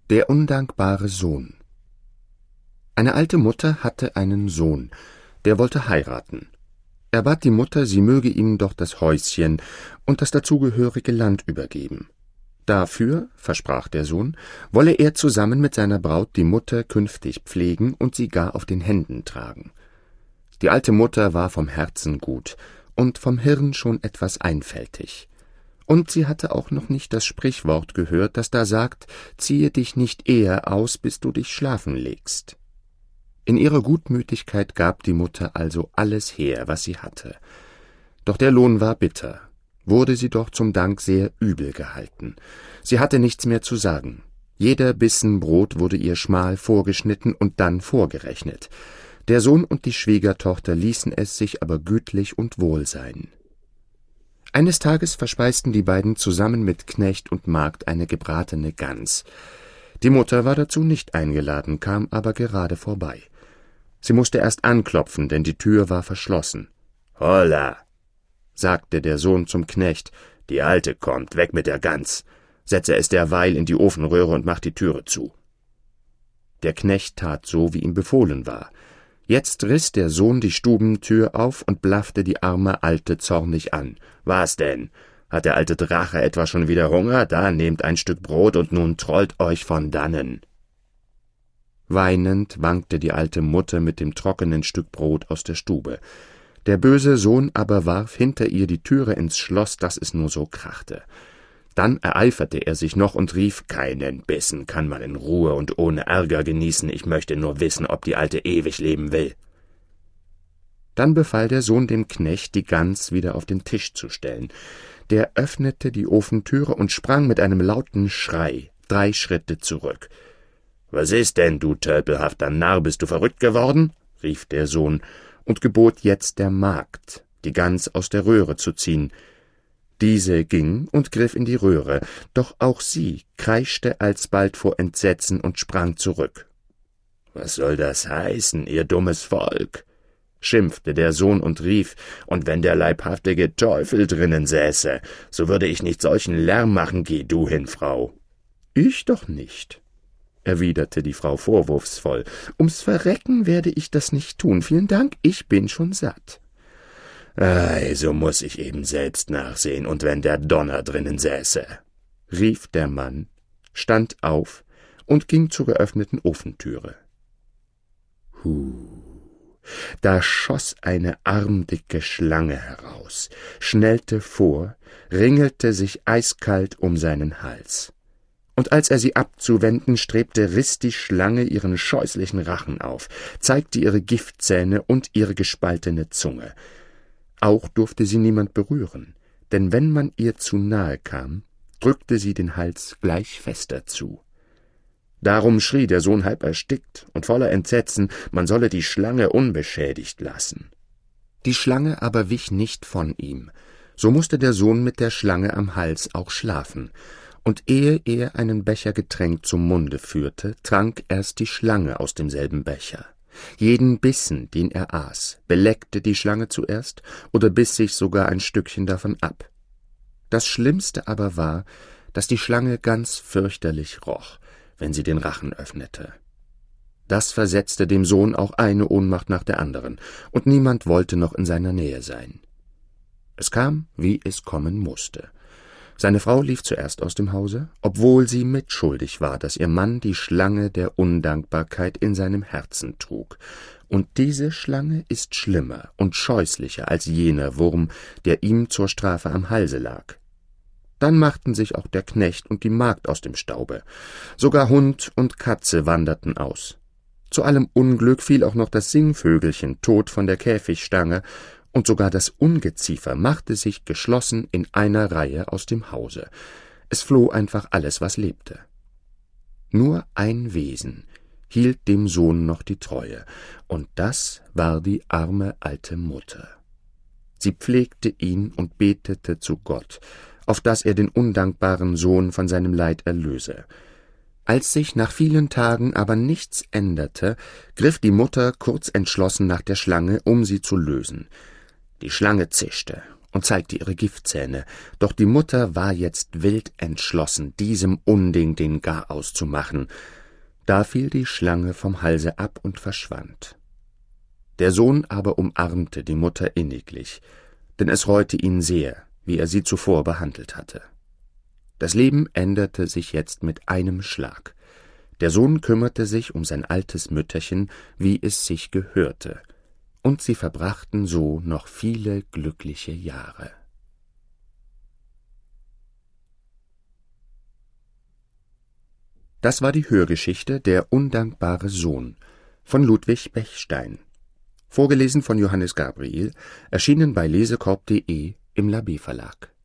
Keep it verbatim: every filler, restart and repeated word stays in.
Der undankbare Sohn. Eine alte Mutter hatte einen Sohn, der wollte heiraten. Er bat die Mutter, sie möge ihm doch das Häuschen und das dazugehörige Land übergeben. Dafür, versprach der Sohn, wolle er zusammen mit seiner Braut die Mutter künftig pflegen und sie gar auf den Händen tragen. Die alte Mutter war vom Herzen gut und vom Hirn schon etwas einfältig. Und sie hatte auch noch nicht das Sprichwort gehört, das da sagt, ziehe dich nicht eher aus, bis du dich schlafen legst. In ihrer Gutmütigkeit gab die Mutter also alles her, was sie hatte. Doch der Lohn war bitter, wurde sie doch zum Dank sehr übel gehalten. Sie hatte nichts mehr zu sagen. Jeder Bissen Brot wurde ihr schmal vorgeschnitten und dann vorgerechnet. Der Sohn und die Schwiegertochter ließen es sich aber gütlich und wohl sein. Eines Tages verspeisten die beiden zusammen mit Knecht und Magd eine gebratene Gans. Die Mutter war dazu nicht eingeladen, kam aber gerade vorbei. Sie musste erst anklopfen, denn die Tür war verschlossen. »Holla«, sagte der Sohn zum Knecht, »die Alte kommt, weg mit der Gans. Setze es derweil in die Ofenröhre und mach die Türe zu.« Der Knecht tat so, wie ihm befohlen war. Jetzt riß der Sohn die Stubentür auf und blaffte die arme Alte zornig an. »Was denn? Hat der alte Drache etwa schon wieder Hunger? Da nehmt ein Stück Brot und nun trollt euch von dannen.« Weinend wankte die alte Mutter mit dem trockenen Stück Brot aus der Stube. Der böse Sohn aber warf hinter ihr die Türe ins Schloss, dass es nur so krachte. Dann ereiferte er sich noch und rief, »Keinen Bissen kann man in Ruhe und ohne Ärger genießen, ich möchte nur wissen, ob die Alte ewig leben will.« Dann befahl der Sohn dem Knecht, die Gans wieder auf den Tisch zu stellen. Der öffnete die Ofentüre und sprang mit einem lauten Schrei drei Schritte zurück. »Was ist denn, du tölpelhafter Narr, bist du verrückt geworden?« rief der Sohn und gebot jetzt der Magd, die Gans aus der Röhre zu ziehen. Diese ging und griff in die Röhre, doch auch sie kreischte alsbald vor Entsetzen und sprang zurück. »Was soll das heißen, ihr dummes Volk?« schimpfte der Sohn und rief, »und wenn der leibhaftige Teufel drinnen säße, so würde ich nicht solchen Lärm machen, geh du hin, Frau.« »Ich doch nicht«, erwiderte die Frau vorwurfsvoll, »ums Verrecken werde ich das nicht tun, vielen Dank, ich bin schon satt.« »Ei, so muß ich eben selbst nachsehen, und wenn der Donner drinnen säße«, rief der Mann, stand auf und ging zur geöffneten Ofentüre. Hu, da schoß eine armdicke Schlange heraus, schnellte vor, ringelte sich eiskalt um seinen Hals. Und als er sie abzuwenden strebte, riß die Schlange ihren scheußlichen Rachen auf, zeigte ihre Giftzähne und ihre gespaltene Zunge. Auch durfte sie niemand berühren, denn wenn man ihr zu nahe kam, drückte sie den Hals gleich fester zu. Darum schrie der Sohn halb erstickt und voller Entsetzen, man solle die Schlange unbeschädigt lassen. Die Schlange aber wich nicht von ihm, so mußte der Sohn mit der Schlange am Hals auch schlafen, und ehe er einen Becher Getränk zum Munde führte, trank erst die Schlange aus demselben Becher. Jeden Bissen, den er aß, beleckte die Schlange zuerst oder biss sich sogar ein Stückchen davon ab. Das Schlimmste aber war, dass die Schlange ganz fürchterlich roch, wenn sie den Rachen öffnete. Das versetzte dem Sohn auch eine Ohnmacht nach der anderen, und niemand wollte noch in seiner Nähe sein. Es kam, wie es kommen musste. Seine Frau lief zuerst aus dem Hause, obwohl sie mitschuldig war, dass ihr Mann die Schlange der Undankbarkeit in seinem Herzen trug. Und diese Schlange ist schlimmer und scheußlicher als jener Wurm, der ihm zur Strafe am Halse lag. Dann machten sich auch der Knecht und die Magd aus dem Staube. Sogar Hund und Katze wanderten aus. Zu allem Unglück fiel auch noch das Singvögelchen tot von der Käfigstange, und sogar das Ungeziefer machte sich geschlossen in einer Reihe aus dem Hause. Es floh einfach alles, was lebte. Nur ein Wesen hielt dem Sohn noch die Treue, und das war die arme alte Mutter. Sie pflegte ihn und betete zu Gott, auf dass er den undankbaren Sohn von seinem Leid erlöse. Als sich nach vielen Tagen aber nichts änderte, griff die Mutter kurz entschlossen nach der Schlange, um sie zu lösen. Die Schlange zischte und zeigte ihre Giftzähne, doch die Mutter war jetzt wild entschlossen, diesem Unding den Garaus zu machen. Da fiel die Schlange vom Halse ab und verschwand. Der Sohn aber umarmte die Mutter inniglich, denn es reute ihn sehr, wie er sie zuvor behandelt hatte. Das Leben änderte sich jetzt mit einem Schlag. Der Sohn kümmerte sich um sein altes Mütterchen, wie es sich gehörte, und sie verbrachten so noch viele glückliche Jahre. Das war die Hörgeschichte »Der undankbare Sohn« von Ludwig Bechstein. Vorgelesen von Johannes Gabriel, erschienen bei lesekorb punkt de im Labé Verlag.